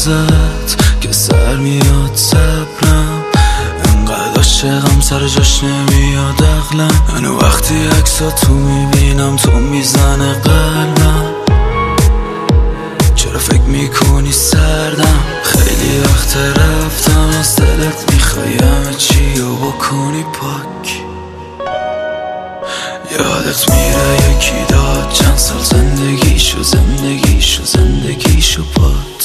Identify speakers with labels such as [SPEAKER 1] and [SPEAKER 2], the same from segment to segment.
[SPEAKER 1] ازت که سر میاد صبرم، انقدر عاشقم سر جاش نمیاد عقلم. منو وقتی عکساتو میبینم تو میزنه قلبم. چرا فکر میکنی سردم؟ خیلی وقت رفتم از دلت، میخوای همه چی رو بکنی پاک. یادت میره یکی داد چند سال زندگیشو پات.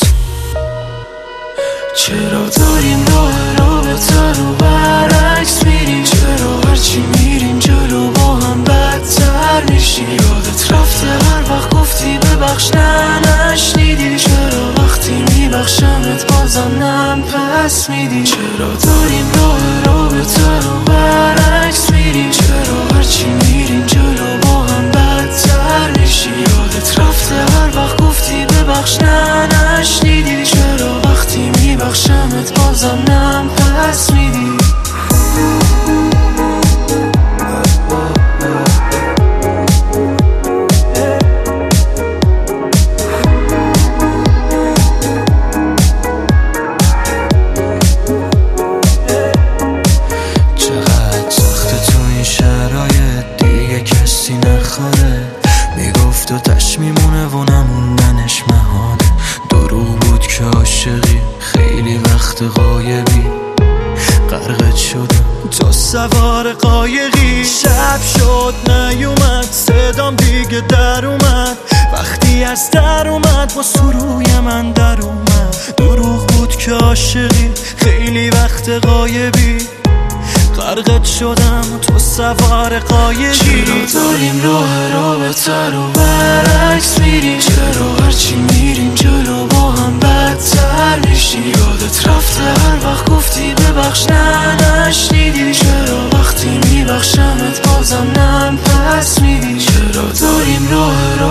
[SPEAKER 1] چرا داریم راه رابطه رو برعکس میریم؟ چرا هرچی میریم جلو با هم بدتر میشیم؟ یادت رفته هر وقت گفتی ببخش نشنیدی؟ چرا وقتی میبخشمت بازم نم پس میدی؟ چرا داریم راه رابطه رو برعکس میریم؟ چرا هرچی میریم جلو با هم بدتر میشیم؟ یادت رفته هر وقت گفتی ببخش نشنیدی؟ چرا وقتی میبخشمت بازم نم پس میدی؟ چقدر سخته تو این شرایط، دیگه کسی نخواره. میگفت و تش میمونه و نموندنش مهانه. دروغ بود که عاشقی، خیلی وقت غایبی. غرقت شدم تو سوار قایقی. شب شد نیومد صدام دیگه در اومد، وقتی از در اومد با سروی من در اومد. دروغ بود که عاشقی، خیلی وقت غایبی. غرقت شدم تو سوار قایقی. چرا داریم راه رابطه رو برعکس میریم؟ چرا هرچی میریم جلو با هم بدتر میشیم؟ یادت رفته هر وقت گفتی ببخش نشنیدی؟ چرا وقتی میبخشمت بازم نم پس میدی؟ چرا داریم راه